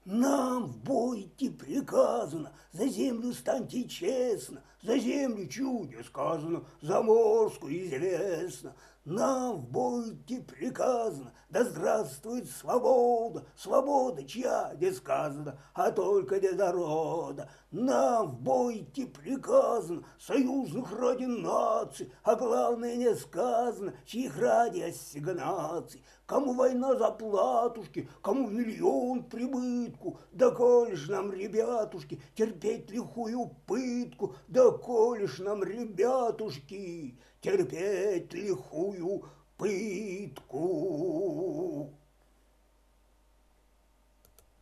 Нам в бой идти приказано, за землю станьте честно, за землю чудо сказано, за Морскую известно. Нам в бой идти приказано, да здравствует свобода, свобода чья не сказано, а только для народа. Нам в бой идти приказано, союзных ради наций, а главное не сказано, чьих ради ассигнаций. Кому война за платушки, кому миллион прибытку, да коли ж нам, ребятушки, терпеть лихую пытку, да коли ж нам, ребятушки, терпеть лихую пытку.